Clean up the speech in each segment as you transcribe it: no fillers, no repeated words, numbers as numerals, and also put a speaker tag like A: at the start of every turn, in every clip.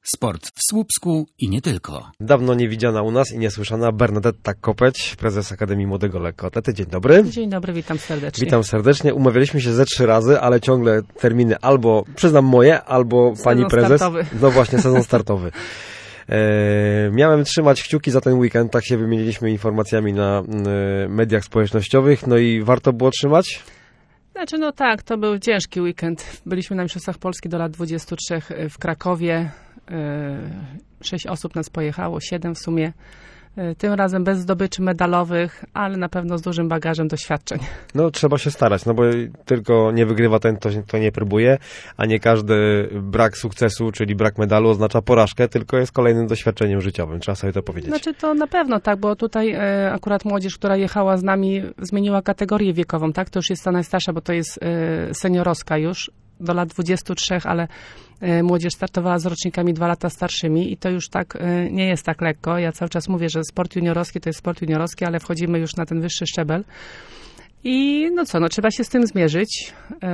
A: Sport w Słupsku i nie tylko.
B: Dawno niewidziana u nas i niesłyszana Bernadetta Kopeć, prezes Akademii Młodego Lekkoatlety. Dzień dobry.
C: Dzień dobry, witam serdecznie.
B: Witam serdecznie. Umawialiśmy się ze 3 razy, ale ciągle terminy albo, przyznam moje, albo
C: Sezon
B: pani prezes.
C: Startowy.
B: No właśnie, sezon startowy. Miałem trzymać kciuki za ten weekend, tak się wymieniliśmy informacjami na mediach społecznościowych, no i warto było trzymać?
C: Znaczy, no tak, to był ciężki weekend. Byliśmy na Mistrzostwach Polski do lat 23 w Krakowie. 6 osób nas pojechało, 7 w sumie. Tym razem bez zdobyczy medalowych, ale na pewno z dużym bagażem doświadczeń.
B: No trzeba się starać, no bo tylko nie wygrywa ten, to nie próbuje, a nie każdy brak sukcesu, czyli brak medalu oznacza porażkę, tylko jest kolejnym doświadczeniem życiowym, trzeba sobie to powiedzieć.
C: Znaczy to na pewno tak, bo tutaj akurat młodzież, która jechała z nami, zmieniła kategorię wiekową, tak? To już jest ta najstarsza, bo to jest seniorowska już, do lat 23, ale młodzież startowała z rocznikami 2 lata starszymi i to już tak nie jest tak lekko. Ja cały czas mówię, że sport juniorowski to jest sport juniorowski, ale wchodzimy już na ten wyższy szczebel. I no co, no trzeba się z tym zmierzyć.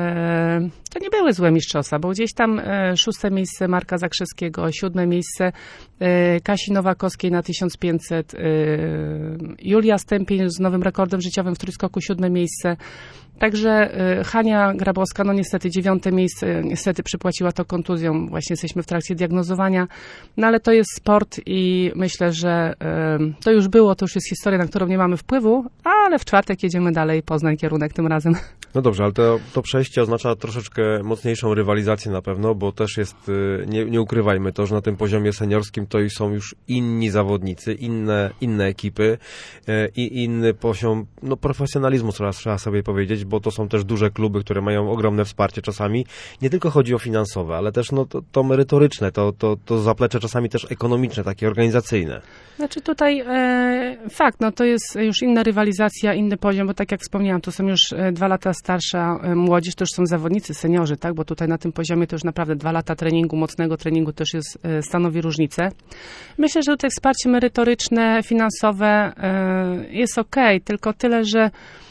C: To nie były złe mistrzostwa, bo gdzieś tam 6. miejsce Marka Zakrzewskiego, 7. miejsce Kasi Nowakowskiej na 1500, Julia Stępień z nowym rekordem życiowym w trójskoku 7. miejsce. Także Hania Grabowska, no niestety 9. miejsce, niestety przypłaciła to kontuzją, właśnie jesteśmy w trakcie diagnozowania, no ale to jest sport i myślę, że to już było, to już jest historia, na którą nie mamy wpływu, ale w czwartek jedziemy dalej, Poznań kierunek tym razem.
B: No dobrze, ale to przejście oznacza troszeczkę mocniejszą rywalizację na pewno, bo też jest, nie ukrywajmy to, że na tym poziomie seniorskim to są już inni zawodnicy, inne ekipy i inny poziom profesjonalizmu, trzeba sobie powiedzieć, bo to są też duże kluby, które mają ogromne wsparcie czasami. Nie tylko chodzi o finansowe, ale też to merytoryczne, to zaplecze czasami też ekonomiczne, takie organizacyjne.
C: Znaczy tutaj fakt, no to jest już inna rywalizacja, inny poziom, bo tak jak wspomniałam, to są już 2 lata starsza młodzież, to już są zawodnicy, seniorzy, tak, bo tutaj na tym poziomie to już naprawdę 2 lata treningu, mocnego treningu też jest, stanowi różnicę. Myślę, że tutaj wsparcie merytoryczne, finansowe jest okej, tylko tyle, że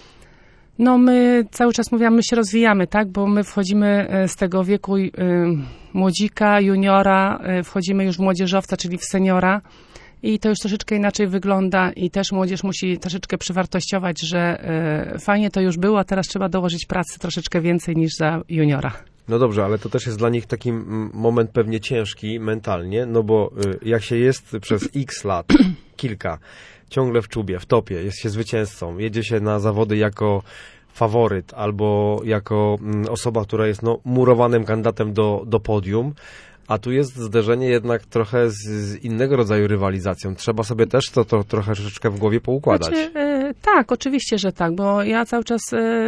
C: no my cały czas mówimy, my się rozwijamy, tak, bo my wchodzimy z tego wieku młodzika, juniora, wchodzimy już w młodzieżowca, czyli w seniora i to już troszeczkę inaczej wygląda i też młodzież musi troszeczkę przywartościować, że fajnie to już było, a teraz trzeba dołożyć pracy troszeczkę więcej niż za juniora. No
B: dobrze, ale to też jest dla nich taki moment pewnie ciężki mentalnie, no bo jak się jest przez x lat, kilka, ciągle w czubie, w topie, jest się zwycięzcą, jedzie się na zawody jako faworyt albo jako osoba, która jest murowanym kandydatem do podium, a tu jest zderzenie jednak trochę z innego rodzaju rywalizacją. Trzeba sobie też to troszeczkę w głowie poukładać.
C: Znaczy, tak, oczywiście, że tak, bo ja cały czas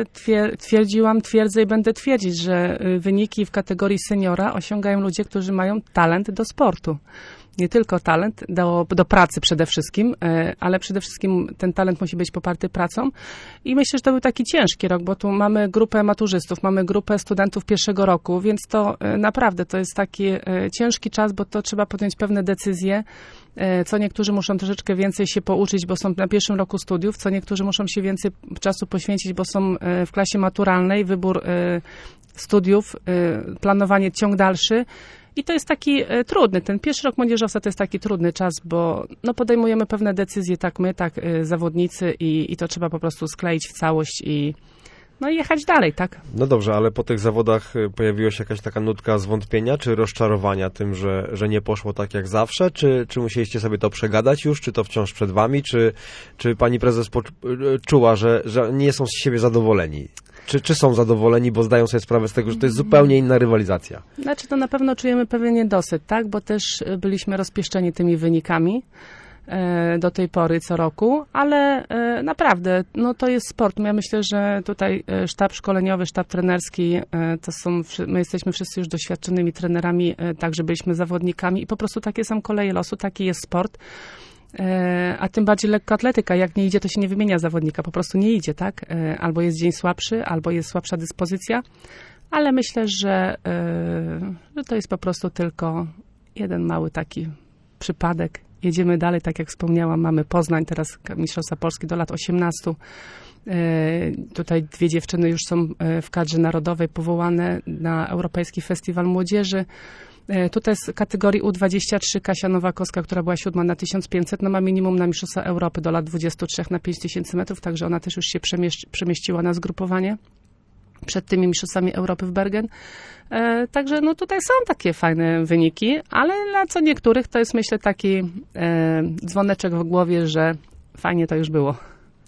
C: twierdzę i będę twierdzić, że wyniki w kategorii seniora osiągają ludzie, którzy mają talent do sportu. Nie tylko talent do pracy przede wszystkim, ale przede wszystkim ten talent musi być poparty pracą. I myślę, że to był taki ciężki rok, bo tu mamy grupę maturzystów, mamy grupę studentów pierwszego roku, więc to naprawdę to jest taki ciężki czas, bo to trzeba podjąć pewne decyzje, co niektórzy muszą troszeczkę więcej się pouczyć, bo są na pierwszym roku studiów, co niektórzy muszą się więcej czasu poświęcić, bo są w klasie maturalnej, wybór studiów, planowanie, ciąg dalszy. I to jest taki trudny, ten pierwszy rok młodzieżowca to jest taki trudny czas, bo podejmujemy pewne decyzje, tak my, tak zawodnicy i to trzeba po prostu skleić w całość i jechać dalej, tak?
B: No dobrze, ale po tych zawodach pojawiła się jakaś taka nutka zwątpienia, czy rozczarowania tym, że nie poszło tak jak zawsze, czy musieliście sobie to przegadać już, czy to wciąż przed wami, czy pani prezes czuła, że nie są z siebie zadowoleni? Czy są zadowoleni, bo zdają sobie sprawę z tego, że to jest zupełnie inna rywalizacja?
C: Znaczy to na pewno czujemy pewien niedosyt, tak? Bo też byliśmy rozpieszczeni tymi wynikami do tej pory co roku, ale naprawdę, to jest sport. Ja myślę, że tutaj sztab szkoleniowy, sztab trenerski, my jesteśmy wszyscy już doświadczonymi trenerami, także byliśmy zawodnikami i po prostu takie są koleje losu, taki jest sport. A tym bardziej lekkoatletyka, jak nie idzie, to się nie wymienia zawodnika, po prostu nie idzie, tak? Albo jest dzień słabszy, albo jest słabsza dyspozycja, ale myślę, że to jest po prostu tylko jeden mały taki przypadek. Jedziemy dalej, tak jak wspomniałam, mamy Poznań, teraz Mistrzostwa Polski do lat 18. Tutaj 2 dziewczyny już są w kadrze narodowej powołane na Europejski Festiwal Młodzieży. Tutaj z kategorii U23 Kasia Nowakowska, która była 7 na 1500, no ma minimum na Mistrzostwa Europy do lat 23 na 5000 metrów, także ona też już się przemieściła na zgrupowanie przed tymi Mistrzostwami Europy w Bergen. Także no tutaj są takie fajne wyniki, ale dla co niektórych to jest, myślę, taki dzwoneczek w głowie, że fajnie to już było.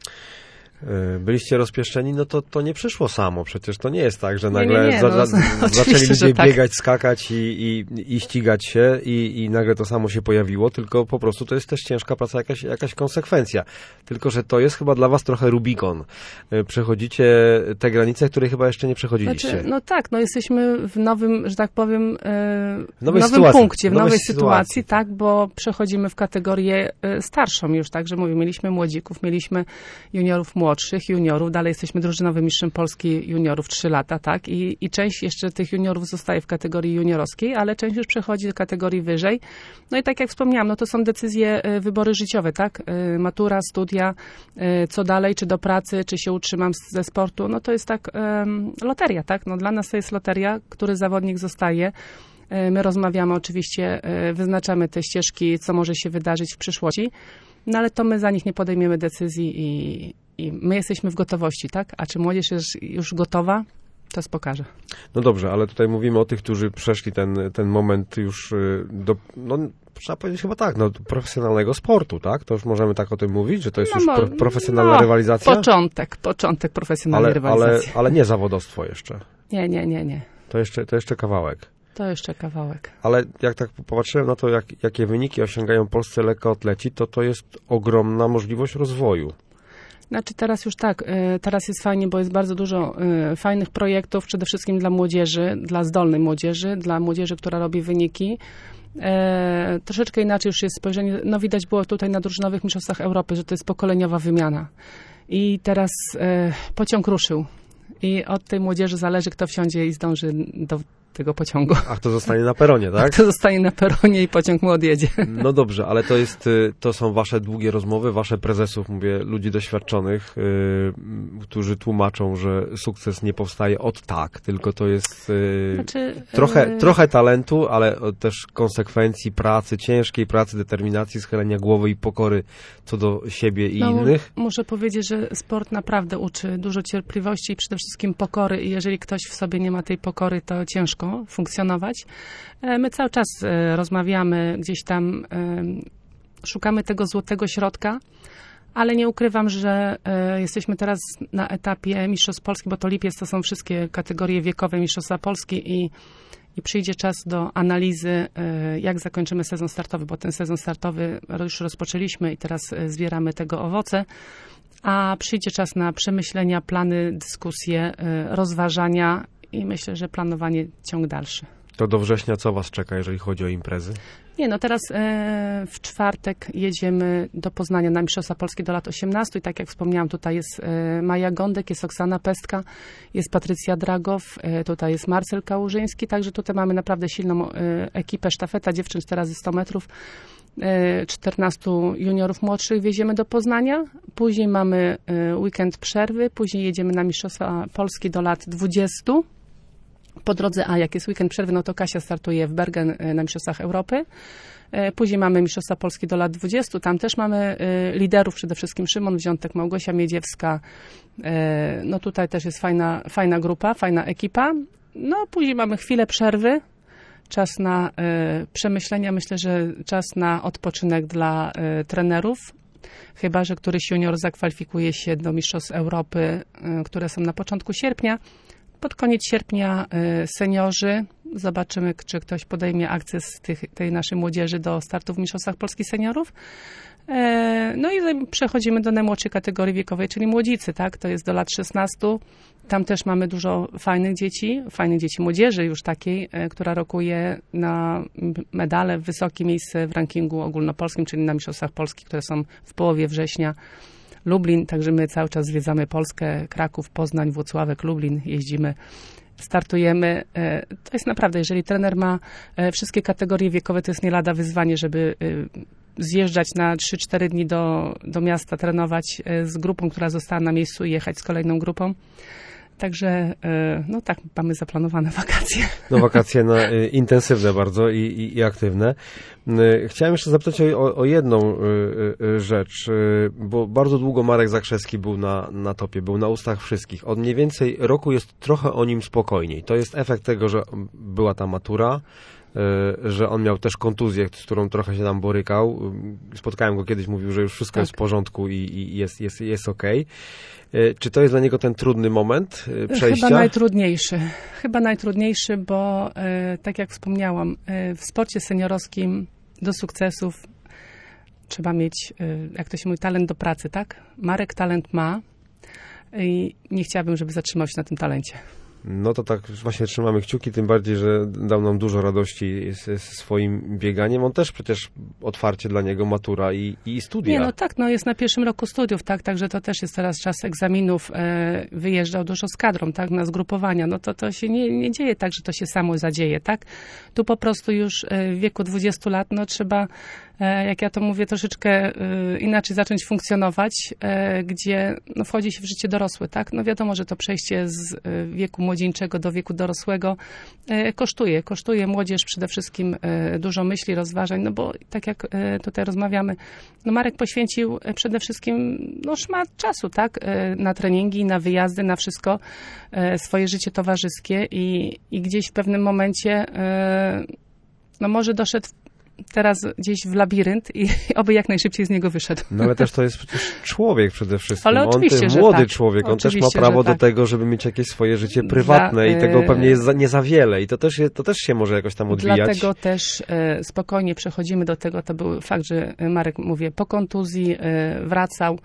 B: Byliście rozpieszczeni, no to nie przyszło samo. Przecież to nie jest tak, że nagle zaczęli
C: że
B: ludzie
C: tak.
B: biegać, skakać i ścigać się i nagle to samo się pojawiło, tylko po prostu to jest też ciężka praca, jakaś konsekwencja. Tylko że to jest chyba dla was trochę Rubikon. Przechodzicie te granice, które chyba jeszcze nie przechodziliście.
C: Znaczy, no tak, no jesteśmy w nowym, że tak powiem, w
B: nowej
C: nowym
B: sytuacji.
C: punkcie, w nowej sytuacji,
B: tak.
C: tak, bo przechodzimy w kategorię starszą już, tak, że mówię, mieliśmy młodzików, mieliśmy juniorów młodszych, juniorów, dalej jesteśmy drużynowym mistrzem Polski juniorów 3 lata, tak, i część jeszcze tych juniorów zostaje w kategorii juniorowskiej, ale część już przechodzi do kategorii wyżej. No i tak jak wspomniałam, no to są decyzje, wybory życiowe, tak, matura, studia, co dalej, czy do pracy, czy się utrzymam ze sportu, no to jest tak loteria, tak, no dla nas to jest loteria, który zawodnik zostaje. My rozmawiamy oczywiście, wyznaczamy te ścieżki, co może się wydarzyć w przyszłości, no ale to my za nich nie podejmiemy decyzji i my jesteśmy w gotowości, tak? A czy młodzież jest już gotowa? To się pokaże.
B: No dobrze, ale tutaj mówimy o tych, którzy przeszli ten moment już do, no trzeba powiedzieć chyba tak, no profesjonalnego sportu, tak? To już możemy tak o tym mówić, że to jest już profesjonalna rywalizacja?
C: Początek profesjonalnej rywalizacji.
B: Ale nie zawodowstwo jeszcze.
C: Nie.
B: To jeszcze kawałek.
C: To jeszcze kawałek.
B: Ale jak tak popatrzyłem na to, jakie wyniki osiągają polscy lekkoatleci, to jest ogromna możliwość rozwoju.
C: Znaczy teraz już tak, teraz jest fajnie, bo jest bardzo dużo fajnych projektów, przede wszystkim dla młodzieży, dla zdolnej młodzieży, dla młodzieży, która robi wyniki. Troszeczkę inaczej już jest spojrzenie, no widać było tutaj na drużynowych mistrzostwach Europy, że to jest pokoleniowa wymiana. I teraz pociąg ruszył. I od tej młodzieży zależy, kto wsiądzie i zdąży do tego pociągu.
B: Ach, to zostanie na peronie, tak?
C: To zostanie na peronie i pociąg mu odjedzie.
B: No dobrze, ale to są wasze długie rozmowy, wasze prezesów, mówię, ludzi doświadczonych, którzy tłumaczą, że sukces nie powstaje od tak, tylko to jest trochę talentu, ale też konsekwencji pracy, ciężkiej pracy, determinacji, schylenia głowy i pokory co do siebie i innych.
C: Muszę powiedzieć, że sport naprawdę uczy dużo cierpliwości i przede wszystkim pokory i jeżeli ktoś w sobie nie ma tej pokory, to ciężko funkcjonować. My cały czas rozmawiamy, gdzieś tam szukamy tego złotego środka, ale nie ukrywam, że jesteśmy teraz na etapie Mistrzostw Polski, bo to lipiec, to są wszystkie kategorie wiekowe Mistrzostwa Polski i przyjdzie czas do analizy, jak zakończymy sezon startowy, bo ten sezon startowy już rozpoczęliśmy i teraz zbieramy tego owoce, a przyjdzie czas na przemyślenia, plany, dyskusje, rozważania i myślę, że planowanie ciąg dalszy.
B: To do września co was czeka, jeżeli chodzi o imprezy?
C: Nie, no teraz w czwartek jedziemy do Poznania na Mistrzostwa Polski do lat 18 i tak jak wspomniałam, tutaj jest Maja Gądek, jest Oksana Pestka, jest Patrycja Dragow, tutaj jest Marcel Kałużyński, także tutaj mamy naprawdę silną ekipę, sztafeta dziewczyn 4x100 metrów, 14 juniorów młodszych wieziemy do Poznania, później mamy weekend przerwy, później jedziemy na Mistrzostwa Polski do lat 20. Po drodze, jak jest weekend przerwy, no to Kasia startuje w Bergen na Mistrzostwach Europy. Później mamy Mistrzostwa Polski do lat 20. Tam też mamy liderów, przede wszystkim Szymon Wziątek, Małgosia Miedziewska. No tutaj też jest fajna grupa, fajna ekipa. No później mamy chwilę przerwy. Czas na przemyślenia. Myślę, że czas na odpoczynek dla trenerów. Chyba że któryś junior zakwalifikuje się do Mistrzostw Europy, które są na początku sierpnia. Pod koniec sierpnia seniorzy. Zobaczymy, czy ktoś podejmie akcję z tej naszej młodzieży do startu w Mistrzostwach Polski Seniorów. No i przechodzimy do najmłodszej kategorii wiekowej, czyli młodzicy, tak? To jest do lat 16. Tam też mamy dużo fajnych dzieci młodzieży już takiej, która rokuje na medale, wysokie miejsce w rankingu ogólnopolskim, czyli na Mistrzostwach Polski, które są w połowie września. Lublin, także my cały czas zwiedzamy Polskę, Kraków, Poznań, Włocławek, Lublin, jeździmy, startujemy. To jest naprawdę, jeżeli trener ma wszystkie kategorie wiekowe, to jest nie lada wyzwanie, żeby zjeżdżać na 3-4 dni do miasta, trenować z grupą, która została na miejscu i jechać z kolejną grupą. Także, no tak, mamy zaplanowane wakacje.
B: No wakacje intensywne bardzo i aktywne. Chciałem jeszcze zapytać o jedną rzecz, bo bardzo długo Marek Zakrzewski był na topie, był na ustach wszystkich. Od mniej więcej roku jest trochę o nim spokojniej. To jest efekt tego, że była ta matura, że on miał też kontuzję, z którą trochę się tam borykał. Spotkałem go kiedyś, mówił, że już wszystko jest w porządku i jest okej. Czy to jest dla niego ten trudny moment przejścia?
C: Chyba najtrudniejszy, bo tak jak wspomniałam, w sporcie seniorowskim do sukcesów trzeba mieć, jak to się mówi, talent do pracy, tak? Marek talent ma i nie chciałabym, żeby zatrzymał się na tym talencie.
B: No to tak właśnie trzymamy kciuki, tym bardziej, że dał nam dużo radości swoim bieganiem. On też przecież otwarcie dla niego matura i studia.
C: Nie, no tak, no jest na pierwszym roku studiów, tak, także to też jest teraz czas egzaminów. Wyjeżdżał dużo z kadrą, tak, na zgrupowania. No to się nie dzieje tak, że to się samo zadzieje, tak. Tu po prostu już w wieku 20 lat, no trzeba, jak ja to mówię, troszeczkę inaczej zacząć funkcjonować, gdzie no, wchodzi się w życie dorosłe, tak? No wiadomo, że to przejście z wieku młodzieńczego do wieku dorosłego kosztuje młodzież przede wszystkim dużo myśli, rozważań, no bo tak jak tutaj rozmawiamy, no Marek poświęcił przede wszystkim no szmat czasu, tak? Na treningi, na wyjazdy, na wszystko, swoje życie towarzyskie i gdzieś w pewnym momencie no może doszedł teraz gdzieś w labirynt i oby jak najszybciej z niego wyszedł.
B: No ale też to jest przecież człowiek przede wszystkim.
C: Ale oczywiście,
B: on, młody
C: tak.
B: człowiek, on
C: Oczywiście,
B: też ma prawo do
C: tak.
B: tego, żeby mieć jakieś swoje życie prywatne i tego pewnie jest nie za wiele i to też się może jakoś tam odbijać.
C: Dlatego też spokojnie przechodzimy do tego, to był fakt, że Marek, mówię, po kontuzji wracał,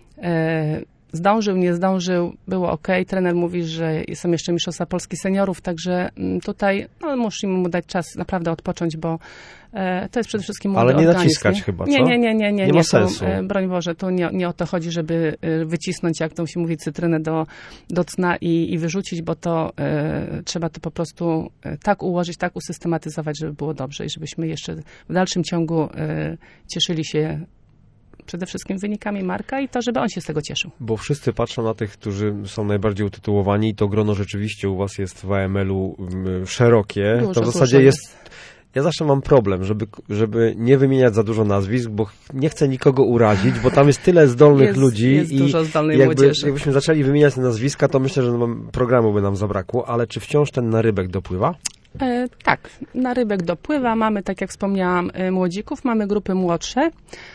C: zdążył, nie zdążył, było ok. Trener mówi, że są jeszcze mistrzostwa Polski seniorów, także tutaj no, musimy mu dać czas naprawdę odpocząć, bo to jest przede wszystkim młody
B: organizm. Ale nie
C: organizm,
B: naciskać chyba, co?
C: Nie
B: ma sensu.
C: Broń Boże, tu nie o to chodzi, żeby wycisnąć, jak to się mówi, cytrynę do cna i wyrzucić, bo to trzeba to po prostu tak ułożyć, tak usystematyzować, żeby było dobrze i żebyśmy jeszcze w dalszym ciągu cieszyli się przede wszystkim wynikami Marka i to, żeby on się z tego cieszył.
B: Bo wszyscy patrzą na tych, którzy są najbardziej utytułowani i to grono rzeczywiście u was jest w AML-u szerokie.
C: Dużo,
B: to w zasadzie jest... Ja zawsze mam problem, żeby nie wymieniać za dużo nazwisk, bo nie chcę nikogo urazić, bo tam jest tyle zdolnych ludzi.
C: Jest dużo zdolnej młodzieży.
B: Jakbyśmy zaczęli wymieniać te nazwiska, to myślę, że programu by nam zabrakło, ale czy wciąż ten narybek dopływa?
C: Tak, narybek dopływa. Mamy, tak jak wspomniałam, młodzików, mamy grupy młodsze.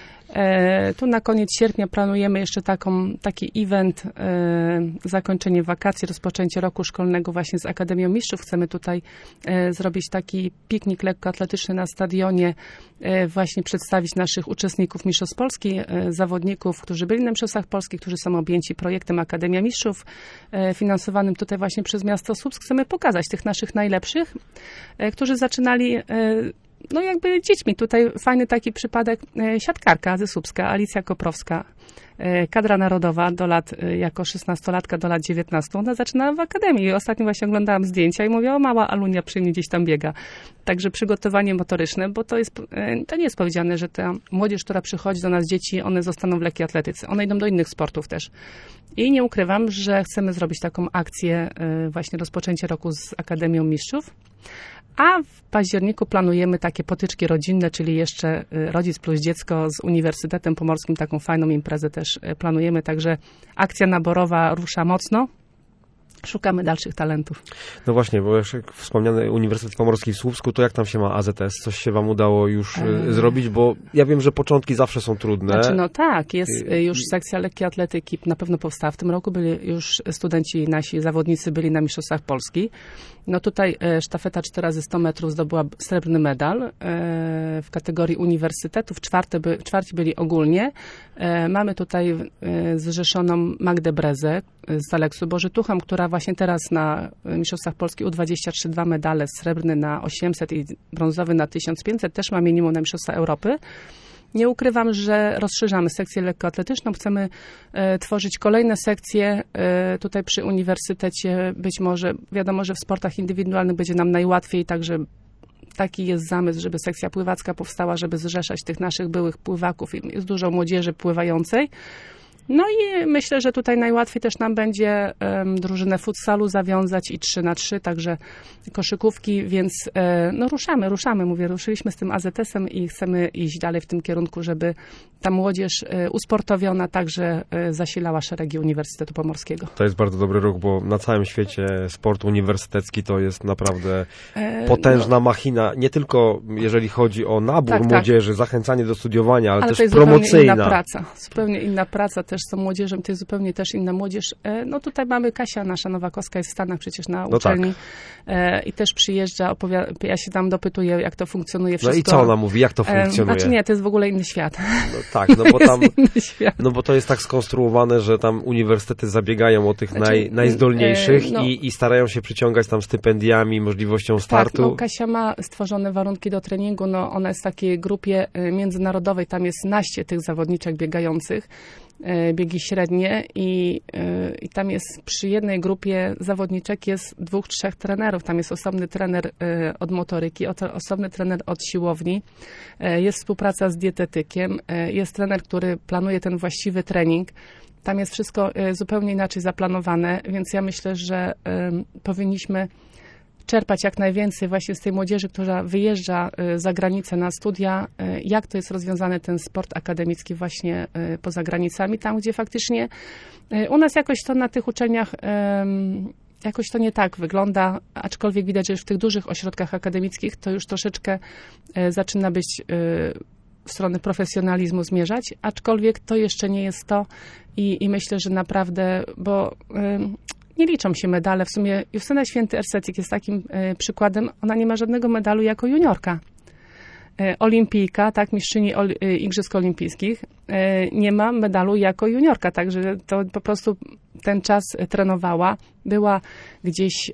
C: Tu na koniec sierpnia planujemy jeszcze taki event, zakończenie wakacji, rozpoczęcie roku szkolnego właśnie z Akademią Mistrzów. Chcemy tutaj zrobić taki piknik lekkoatletyczny na stadionie, właśnie przedstawić naszych uczestników Mistrzostw Polski, zawodników, którzy byli na Mistrzostwach Polskich, którzy są objęci projektem Akademia Mistrzów, finansowanym tutaj właśnie przez miasto Słupsk. Chcemy pokazać tych naszych najlepszych, którzy zaczynali no jakby dziećmi. Tutaj fajny taki przypadek, siatkarka ze Słupska, Alicja Koprowska, kadra narodowa jako 16-latka do lat 19. Ona zaczyna w akademii. Ostatnio właśnie oglądałam zdjęcia i mówię, o mała Alunia przy mnie gdzieś tam biega. Także przygotowanie motoryczne, bo to nie jest powiedziane, że ta młodzież, która przychodzi do nas, dzieci, one zostaną w lekkiej atletyce. One idą do innych sportów też. I nie ukrywam, że chcemy zrobić taką akcję właśnie rozpoczęcie roku z Akademią Mistrzów. A w październiku planujemy takie potyczki rodzinne, czyli jeszcze rodzic plus dziecko z Uniwersytetem Pomorskim, taką fajną imprezę też planujemy, także akcja naborowa rusza mocno. Szukamy dalszych talentów.
B: No właśnie, bo już wspomniany Uniwersytet Pomorski w Słupsku, to jak tam się ma AZS? Coś się wam udało już zrobić? Bo ja wiem, że początki zawsze są trudne.
C: Znaczy, no tak, jest już sekcja lekkiej atletyki, na pewno powstała w tym roku, byli już studenci, nasi zawodnicy byli na Mistrzostwach Polski. No tutaj sztafeta 4x100 metrów zdobyła srebrny medal w kategorii uniwersytetów, czwarci byli ogólnie. Mamy tutaj zrzeszoną Magdę Brezę z Aleksu Bożytuchem, która właśnie teraz na Mistrzostwach Polski U23 2 medale, srebrny na 800 i brązowy na 1500, też ma minimum na Mistrzostwa Europy. Nie ukrywam, że rozszerzamy sekcję lekkoatletyczną. Chcemy tworzyć kolejne sekcje tutaj przy uniwersytecie. Być może, wiadomo, że w sportach indywidualnych będzie nam najłatwiej, także taki jest zamysł, żeby sekcja pływacka powstała, żeby zrzeszać tych naszych byłych pływaków. Jest dużo młodzieży pływającej. No i myślę, że tutaj najłatwiej też nam będzie drużynę futsalu zawiązać i 3x3, także koszykówki, więc no ruszamy, mówię, ruszyliśmy z tym AZS-em i chcemy iść dalej w tym kierunku, żeby ta młodzież usportowiona także zasilała szeregi Uniwersytetu Pomorskiego.
B: To jest bardzo dobry ruch, bo na całym świecie sport uniwersytecki to jest naprawdę potężna machina, nie tylko jeżeli chodzi o nabór młodzieży, zachęcanie do studiowania, ale też
C: to jest
B: promocyjna.
C: Zupełnie inna praca też z tą młodzieżą, to jest zupełnie też inna młodzież. No tutaj mamy Kasia, nasza Nowakowska jest w Stanach przecież na uczelni i też przyjeżdża, ja się tam dopytuję, jak to funkcjonuje wszystko.
B: No i co ona mówi, jak to funkcjonuje?
C: Znaczy nie, to jest w ogóle inny świat.
B: No tak, no bo tam, no bo to jest tak skonstruowane, że tam uniwersytety zabiegają o tych najzdolniejszych i starają się przyciągać tam stypendiami, możliwością startu.
C: Tak, no Kasia ma stworzone warunki do treningu, no ona jest w takiej grupie międzynarodowej, tam jest naście tych zawodniczek biegających, biegi średnie i tam jest przy jednej grupie zawodniczek jest 2-3 trenerów. Tam jest osobny trener od motoryki, osobny trener od siłowni, jest współpraca z dietetykiem, jest trener, który planuje ten właściwy trening. Tam jest wszystko zupełnie inaczej zaplanowane, więc ja myślę, że powinniśmy czerpać jak najwięcej właśnie z tej młodzieży, która wyjeżdża za granicę na studia, jak to jest rozwiązany ten sport akademicki właśnie poza granicami, tam gdzie faktycznie u nas jakoś to na tych uczelniach jakoś to nie tak wygląda, aczkolwiek widać, że już w tych dużych ośrodkach akademickich to już troszeczkę zaczyna być w stronę profesjonalizmu zmierzać, aczkolwiek to jeszcze nie jest to i myślę, że naprawdę, bo nie liczą się medale. W sumie Justyna Święty-Ersetik jest takim przykładem. Ona nie ma żadnego medalu jako juniorka. Olimpijka, tak, mistrzyni Igrzysk Olimpijskich, nie ma medalu jako juniorka, także to po prostu ten czas trenowała, była gdzieś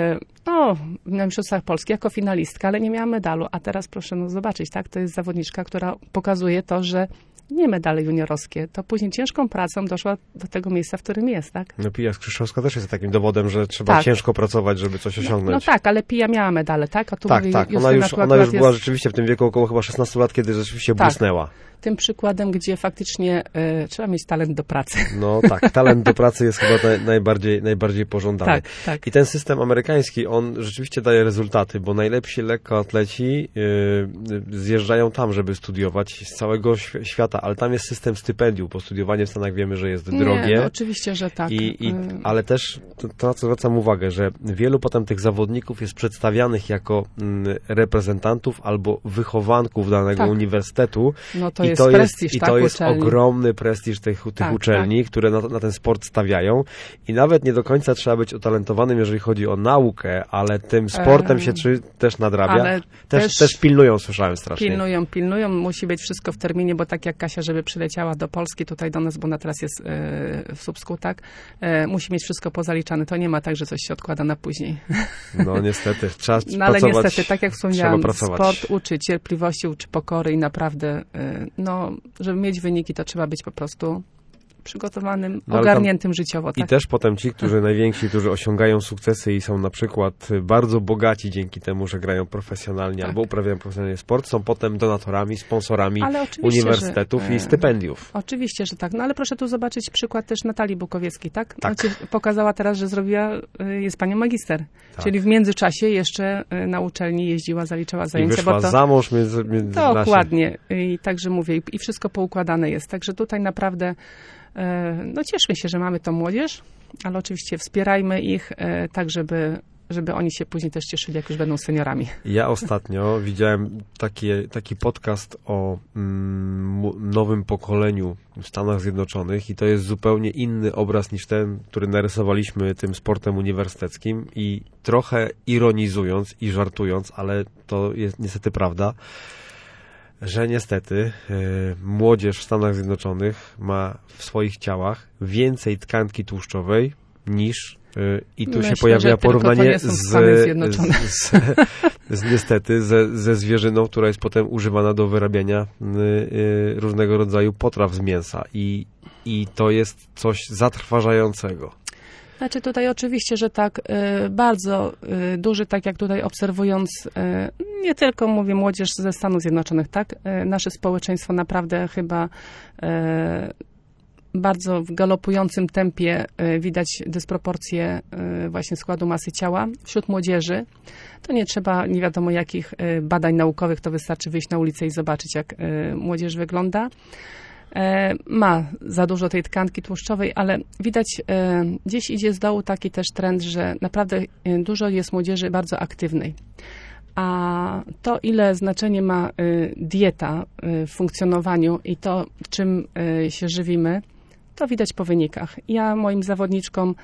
C: na Mistrzostwach Polski jako finalistka, ale nie miała medalu, a teraz proszę zobaczyć, tak, to jest zawodniczka, która pokazuje to, że nie medale juniorowskie, to później ciężką pracą doszła do tego miejsca, w którym jest, tak?
B: No Pija Skrzyszowska też jest takim dowodem, że trzeba ciężko pracować, żeby coś osiągnąć.
C: No tak, ale Pija miała medale, tak? A tu
B: tak, ona już była rzeczywiście w tym wieku około chyba 16 lat, kiedy rzeczywiście błysnęła.
C: Tym przykładem, gdzie faktycznie trzeba mieć talent do pracy.
B: No tak, talent do pracy jest chyba najbardziej pożądany.
C: Tak.
B: I ten system amerykański, on rzeczywiście daje rezultaty, bo najlepsi lekkoatleci zjeżdżają tam, żeby studiować z całego świata, ale tam jest system stypendiów, bo studiowanie w Stanach wiemy, że jest drogie.
C: No, oczywiście, że tak.
B: Ale też to, na co zwracam uwagę, że wielu potem tych zawodników jest przedstawianych jako reprezentantów albo wychowanków danego uniwersytetu.
C: No to jest prestiż,
B: I to jest ogromny prestiż tych uczelni, które na ten sport stawiają. I nawet nie do końca trzeba być utalentowanym, jeżeli chodzi o naukę, ale tym sportem się też nadrabia. Też pilnują, słyszałem strasznie.
C: Pilnują. Musi być wszystko w terminie, bo tak jak Kasia, żeby przyleciała do Polski, tutaj do nas, bo ona teraz jest w Słupsku, tak? Musi mieć wszystko pozaliczane. To nie ma tak, że coś się odkłada na później.
B: No niestety. Trzeba pracować.
C: Ale niestety, tak jak wspomniałam, sport uczy cierpliwości, uczy pokory i naprawdę żeby mieć wyniki, to trzeba być po prostu przygotowanym, ogarniętym życiowo. Tak?
B: I też potem ci, najwięksi, którzy osiągają sukcesy i są na przykład bardzo bogaci dzięki temu, że grają profesjonalnie albo uprawiają profesjonalnie sport, są potem donatorami, sponsorami uniwersytetów i stypendiów.
C: Oczywiście, że tak. No ale proszę tu zobaczyć przykład też Natalii Bukowieckiej, tak? Znaczy, pokazała teraz, że jest panią magister. Tak. Czyli w międzyczasie jeszcze na uczelni jeździła, zaliczała zajęcia.
B: I wyszła zamąż
C: Dokładnie. I także mówię, i wszystko poukładane jest. Także tutaj naprawdę cieszmy się, że mamy tą młodzież, ale oczywiście wspierajmy ich tak, żeby oni się później też cieszyli, jak już będą seniorami.
B: Ja ostatnio widziałem taki podcast o nowym pokoleniu w Stanach Zjednoczonych i to jest zupełnie inny obraz niż ten, który narysowaliśmy tym sportem uniwersyteckim i trochę ironizując i żartując, ale to jest niestety prawda, że niestety młodzież w Stanach Zjednoczonych ma w swoich ciałach więcej tkanki tłuszczowej niż i tu się pojawia porównanie niestety ze zwierzyną, która jest potem używana do wyrabiania różnego rodzaju potraw z mięsa i to jest coś zatrważającego.
C: Znaczy tutaj oczywiście, że tak, bardzo duży, tak jak tutaj obserwując, nie tylko mówię młodzież ze Stanów Zjednoczonych, tak, nasze społeczeństwo naprawdę chyba bardzo w galopującym tempie widać dysproporcje właśnie składu masy ciała wśród młodzieży. To nie trzeba nie wiadomo jakich badań naukowych, to wystarczy wyjść na ulicę i zobaczyć, jak młodzież wygląda. Ma za dużo tej tkanki tłuszczowej, ale widać, gdzieś idzie z dołu taki też trend, że naprawdę dużo jest młodzieży bardzo aktywnej. A to, ile znaczenie ma dieta w funkcjonowaniu i to, czym się żywimy, to widać po wynikach. Ja moim zawodniczkom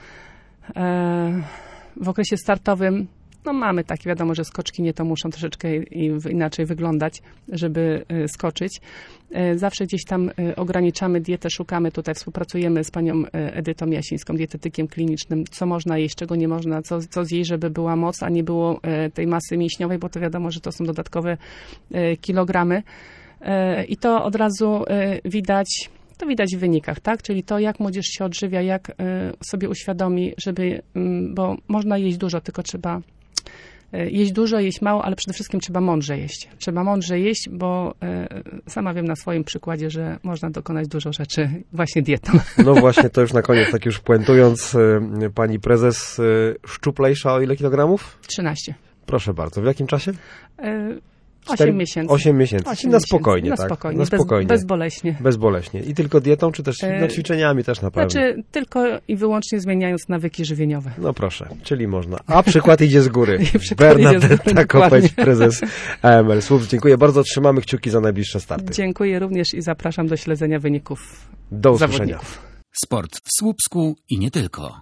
C: w okresie startowym, no mamy takie, wiadomo, że skoczkinie to muszą troszeczkę inaczej wyglądać, żeby skoczyć. Zawsze gdzieś tam ograniczamy dietę, szukamy, tutaj współpracujemy z panią Edytą Jasińską, dietetykiem klinicznym, co można jeść, czego nie można, co zjeść, żeby była moc, a nie było tej masy mięśniowej, bo to wiadomo, że to są dodatkowe kilogramy. I to od razu widać. To widać w wynikach, tak? Czyli to, jak młodzież się odżywia, jak sobie uświadomi, bo można jeść dużo, tylko trzeba jeść dużo, jeść mało, ale przede wszystkim trzeba mądrze jeść. Trzeba mądrze jeść, bo sama wiem na swoim przykładzie, że można dokonać dużo rzeczy właśnie dietą.
B: No właśnie, to już na koniec, tak już puentując, pani prezes szczuplejsza o ile kilogramów?
C: 13.
B: Proszę bardzo. W jakim czasie?
C: 8 miesięcy.
B: 8 miesięcy.
C: 8
B: na spokojnie,
C: miesięcy.
B: tak?
C: Na spokojnie,
B: na spokojnie.
C: bezboleśnie.
B: Bezboleśnie. I tylko dietą, czy też ćwiczeniami też na pewno?
C: Znaczy, tylko i wyłącznie zmieniając nawyki żywieniowe.
B: No proszę, czyli można. A przykład idzie z góry.
C: Bernadetta
B: Kopeć, prezes AML Słupsk. Dziękuję bardzo. Trzymamy kciuki za najbliższe starty.
C: Dziękuję również i zapraszam do śledzenia wyników
B: Do usłyszenia.
C: zawodników.
A: Sport w Słupsku i nie tylko.